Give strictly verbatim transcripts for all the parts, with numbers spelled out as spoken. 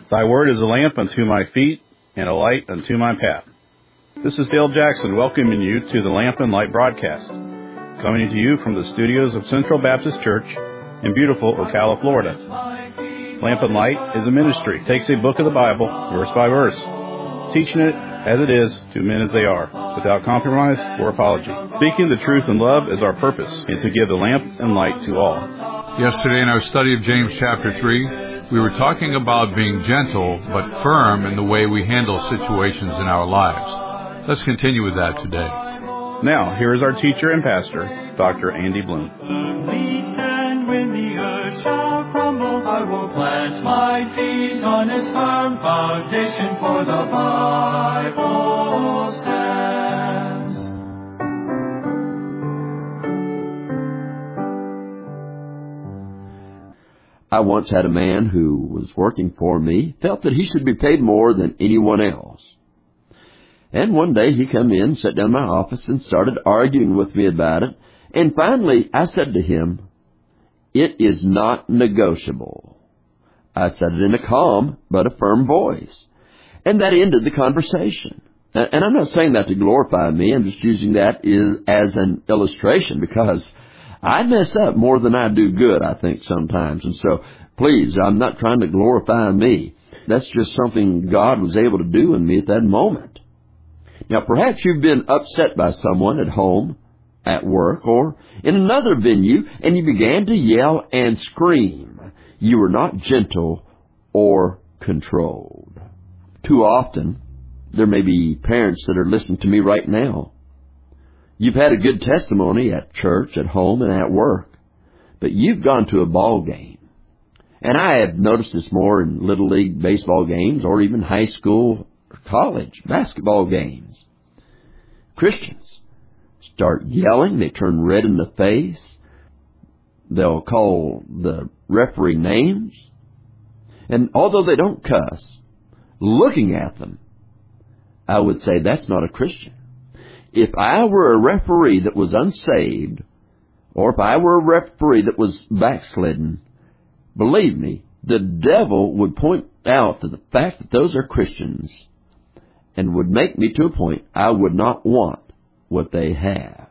Thy word is a lamp unto my feet and a light unto my path. This is Dale Jackson welcoming you to the Lamp and Light broadcast, coming to you from the studios of Central Baptist Church in beautiful Ocala, Florida. Lamp and Light is a ministry. It takes a book of the Bible, verse by verse, teaching it as it is to men as they are, without compromise or apology. Speaking the truth in love is our purpose, and to give the lamp and light to all. Yesterday in our study of James chapter three, we were talking about being gentle but firm in the way we handle situations in our lives. Let's continue with that today. Now, here is our teacher and pastor, Doctor Andy Bloom. And when the earth shall crumble, I will plant my feet on its firm foundation, for the Bible stands. I once had a man who was working for me, felt that he should be paid more than anyone else. And one day he came in, sat down in my office, and started arguing with me about it. And finally, I said to him, "It is not negotiable." I said it in a calm but a firm voice. And that ended the conversation. And I'm not saying that to glorify me. I'm just using that as an illustration, because I mess up more than I do good, I think, sometimes. And so, please, I'm not trying to glorify me. That's just something God was able to do in me at that moment. Now, perhaps you've been upset by someone at home, at work, or in another venue, and you began to yell and scream. You were not gentle or controlled. Too often, there may be parents that are listening to me right now. You've had a good testimony at church, at home, and at work, but you've gone to a ball game. And I have noticed this more in Little League baseball games, or even high school or college basketball games. Christians start yelling. They turn red in the face. They'll call the referee names. And although they don't cuss, looking at them, I would say that's not a Christian. If I were a referee that was unsaved, or if I were a referee that was backslidden, believe me, the devil would point out to the fact that those are Christians and would make me to a point I would not want what they have.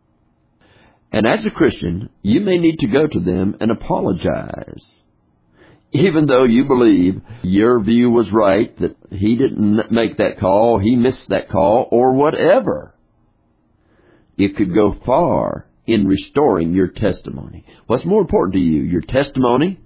And as a Christian, you may need to go to them and apologize. Even though you believe your view was right, that he didn't make that call, he missed that call, or whatever. It could go far in restoring your testimony. What's more important to you, your testimony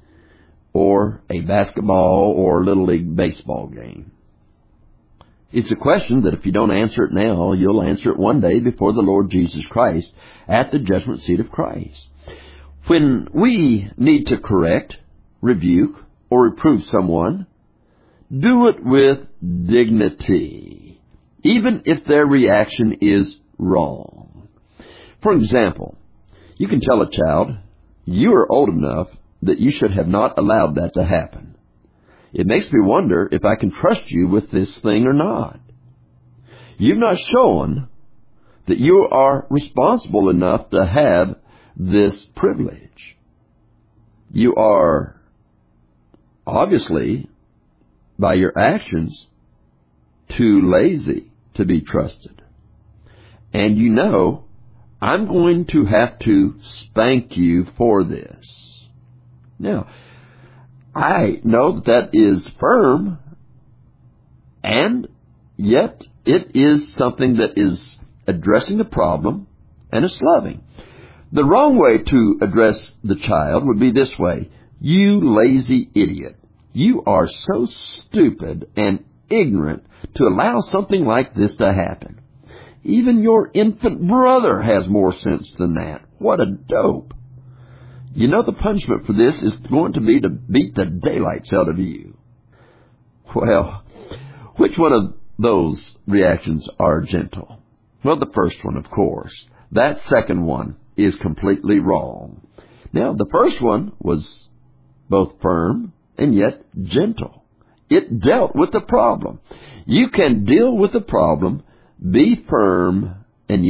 or a basketball or Little League baseball game? It's a question that if you don't answer it now, you'll answer it one day before the Lord Jesus Christ at the judgment seat of Christ. When we need to correct, rebuke, or reprove someone, do it with dignity, even if their reaction is wrong. For example, you can tell a child, you are old enough that you should have not allowed that to happen. It makes me wonder if I can trust you with this thing or not. You've not shown that you are responsible enough to have this privilege. You are, obviously, by your actions, too lazy to be trusted. And you know, I'm going to have to spank you for this. Now, I know that that is firm, and yet it is something that is addressing the problem, and it's loving. The wrong way to address the child would be this way: "You lazy idiot. You are so stupid and ignorant to allow something like this to happen. Even your infant brother has more sense than that. What a dope. You know the punishment for this is going to be to beat the daylights out of you." Well, which one of those reactions are gentle? Well, the first one, of course. That second one is completely wrong. Now, the first one was both firm and yet gentle. It dealt with the problem. You can deal with the problem, be firm, and yet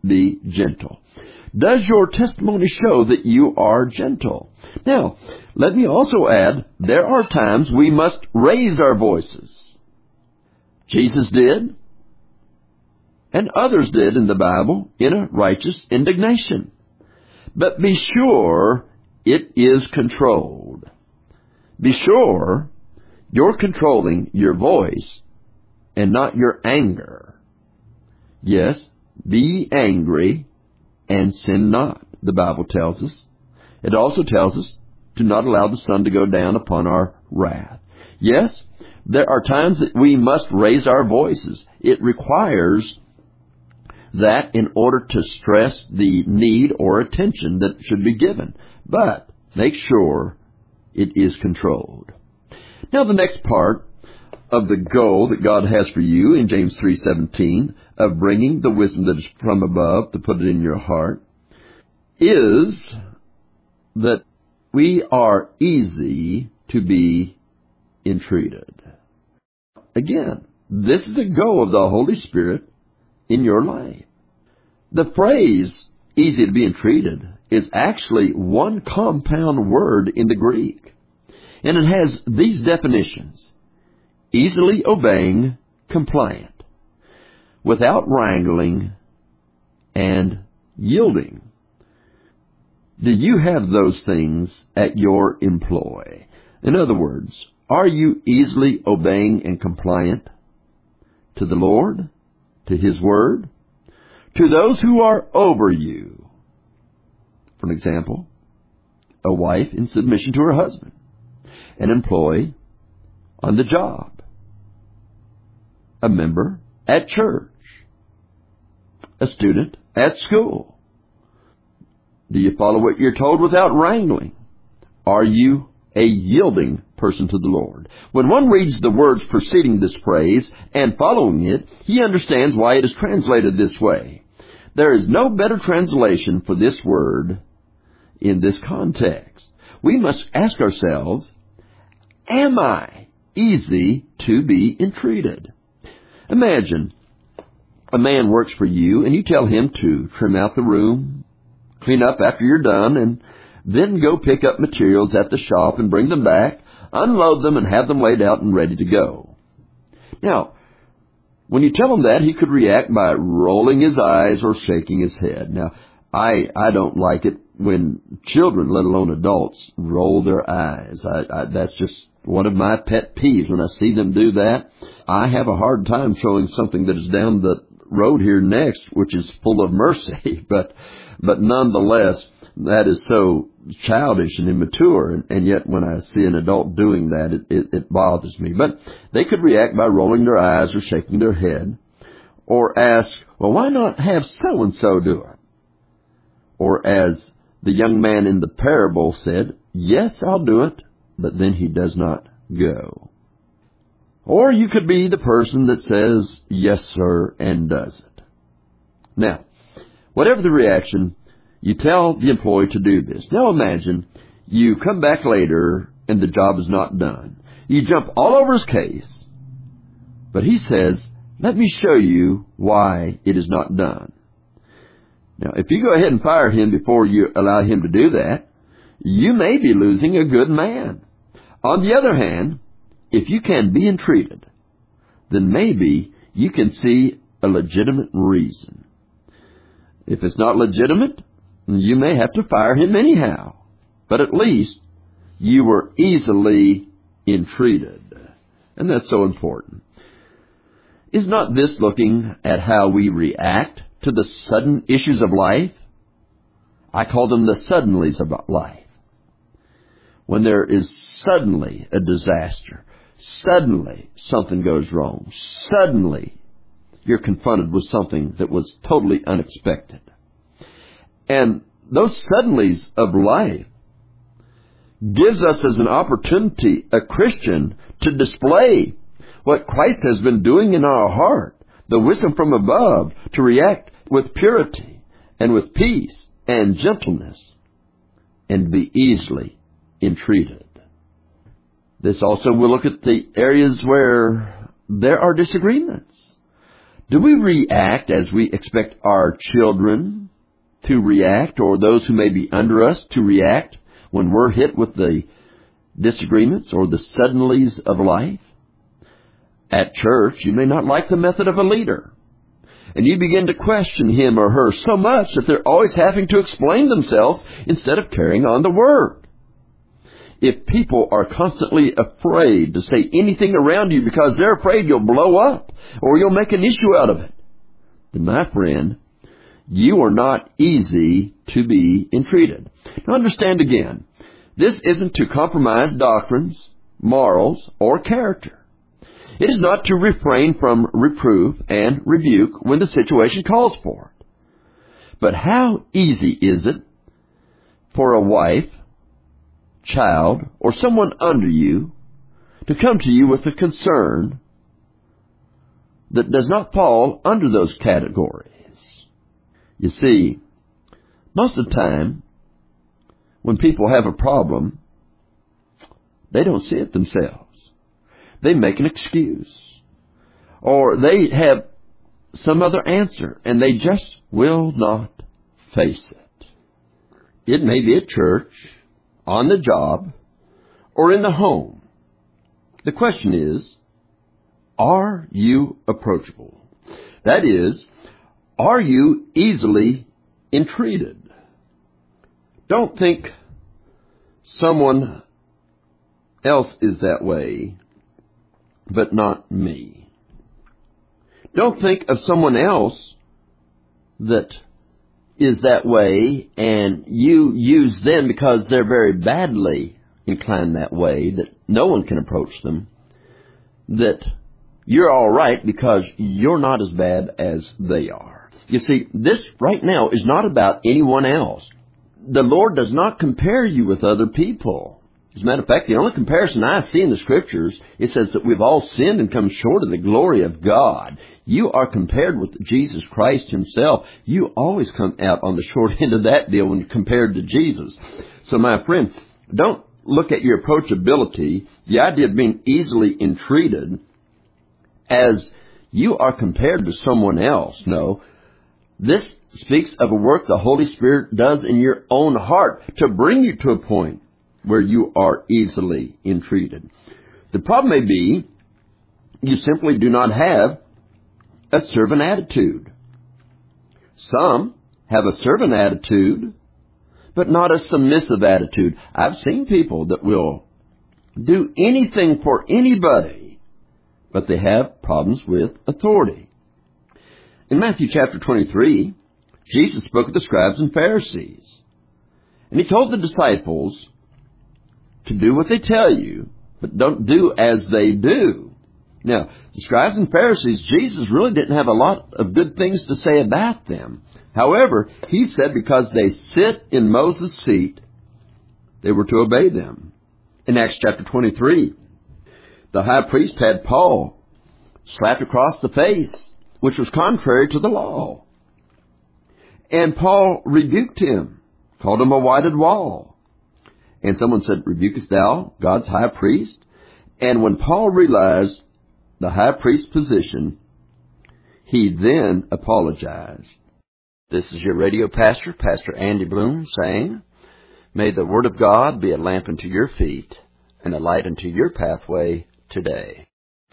be gentle. Does your testimony show that you are gentle? Now, let me also add, there are times we must raise our voices. Jesus did, and others did in the Bible, in a righteous indignation. But be sure it is controlled. Be sure you're controlling your voice and not your anger. Yes, be angry and sin not, the Bible tells us. It also tells us to not allow the sun to go down upon our wrath. Yes, there are times that we must raise our voices. It requires that in order to stress the need or attention that should be given. But make sure it is controlled. Now the next part of the goal that God has for you in James three seventeen, of bringing the wisdom that is from above to put it in your heart, is that we are easy to be entreated. Again, this is a goal of the Holy Spirit in your life. The phrase, easy to be entreated, is actually one compound word in the Greek. And it has these definitions: easily obeying, compliant, without wrangling, and yielding. Do you have those things at your employ? In other words, are you easily obeying and compliant to the Lord, to His Word, to those who are over you? For an example, a wife in submission to her husband, an employee on the job, a member at church, a student at school. Do you follow what you're told without wrangling? Are you a yielding person to the Lord? When one reads the words preceding this phrase and following it, he understands why it is translated this way. There is no better translation for this word in this context. We must ask ourselves, am I easy to be entreated? Imagine a man works for you and you tell him to trim out the room, clean up after you're done, and then go pick up materials at the shop and bring them back, unload them, and have them laid out and ready to go. Now, when you tell him that, he could react by rolling his eyes or shaking his head. Now, I I don't like it when children, let alone adults, roll their eyes. I, I, that's just one of my pet peeves. When I see them do that, I have a hard time showing something that is down the road here next, which is full of mercy. but but nonetheless, that is so childish and immature, and, and yet when I see an adult doing that, it, it, it bothers me. But they could react by rolling their eyes or shaking their head, or ask, well, why not have so-and-so do it? Or as the young man in the parable said, yes, I'll do it, but then he does not go. Or you could be the person that says, yes, sir, and does it. Now, whatever the reaction, you tell the employee to do this. Now imagine you come back later and the job is not done. You jump all over his case, but he says, let me show you why it is not done. Now, if you go ahead and fire him before you allow him to do that, you may be losing a good man. On the other hand, if you can be entreated, then maybe you can see a legitimate reason. If it's not legitimate, you may have to fire him anyhow. But at least you were easily entreated. And that's so important. Is not this looking at how we react to the sudden issues of life? I call them the suddenlies of life. When there is suddenly a disaster, suddenly something goes wrong, suddenly you're confronted with something that was totally unexpected. And those suddenlies of life gives us as an opportunity, a Christian, to display what Christ has been doing in our heart, the wisdom from above, to react with purity and with peace and gentleness, and be easily entreated. This also will look at the areas where there are disagreements. Do we react as we expect our children to react, or those who may be under us to react when we're hit with the disagreements or the suddenlies of life? At church, you may not like the method of a leader, and you begin to question him or her so much that they're always having to explain themselves instead of carrying on the work. If people are constantly afraid to say anything around you because they're afraid you'll blow up or you'll make an issue out of it, then, my friend, you are not easy to be entreated. Now, understand again, this isn't to compromise doctrines, morals, or character. It is not to refrain from reproof and rebuke when the situation calls for it. But how easy is it for a wife, child, or someone under you to come to you with a concern that does not fall under those categories? You see, most of the time, when people have a problem, they don't see it themselves. They make an excuse, or they have some other answer, and they just will not face it. It may be at church, on the job, or in the home. The question is, are you approachable? That is, are you easily entreated? Don't think someone else is that way, but not me. Don't think of someone else that is that way and you use them because they're very badly inclined that way, that no one can approach them, that you're all right because you're not as bad as they are. You see, this right now is not about anyone else. The Lord does not compare you with other people. As a matter of fact, the only comparison I see in the Scriptures, it says that we've all sinned and come short of the glory of God. You are compared with Jesus Christ Himself. You always come out on the short end of that deal when you're compared to Jesus. So, my friend, don't look at your approachability, the idea of being easily entreated, as you are compared to someone else. No, this speaks of a work the Holy Spirit does in your own heart to bring you to a point where you are easily entreated. The problem may be you simply do not have a servant attitude. Some have a servant attitude, but not a submissive attitude. I've seen people that will do anything for anybody, but they have problems with authority. In Matthew chapter twenty-three, Jesus spoke of the scribes and Pharisees, and He told the disciples to do what they tell you, but don't do as they do. Now, the scribes and Pharisees, Jesus really didn't have a lot of good things to say about them. However, He said because they sit in Moses' seat, they were to obey them. In Acts chapter twenty-three, the high priest had Paul slapped across the face, which was contrary to the law. And Paul rebuked him, called him a whited wall. And someone said, "Rebukest thou God's high priest?" And when Paul realized the high priest's position, he then apologized. This is your radio pastor, Pastor Andy Bloom, saying, may the Word of God be a lamp unto your feet and a light unto your pathway today.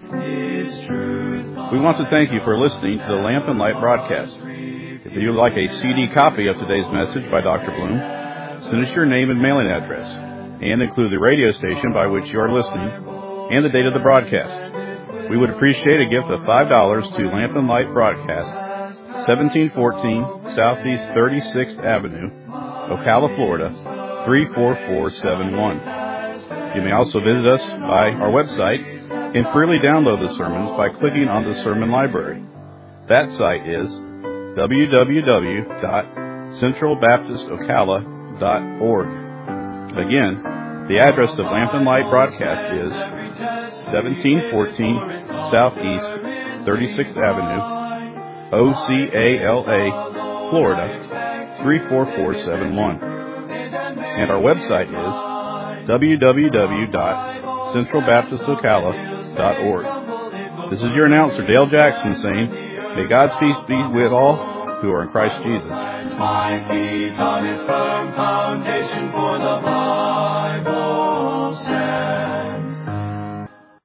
We want to thank you for listening to the Lamp and Light broadcast. If you would like a C D copy of today's message by Doctor Bloom, send us your name and mailing address, and include the radio station by which you are listening and the date of the broadcast. We would appreciate a gift of five dollars to Lamp and Light Broadcast, seventeen fourteen Southeast thirty-sixth Avenue, Ocala, Florida, three four four seven one. You may also visit us by our website and freely download the sermons by clicking on the Sermon Library. That site is w w w dot central baptist ocala dot org. Again, the address of Lamp and Light Broadcast is seventeen fourteen Southeast thirty-sixth Avenue, Ocala, Florida, three four four seven one. And our website is w w w dot central baptist ocala dot org. This is your announcer, Dale Jackson, saying, May God's peace be with all who are in Christ Jesus. My feet on His firm foundation, for the Bible stands.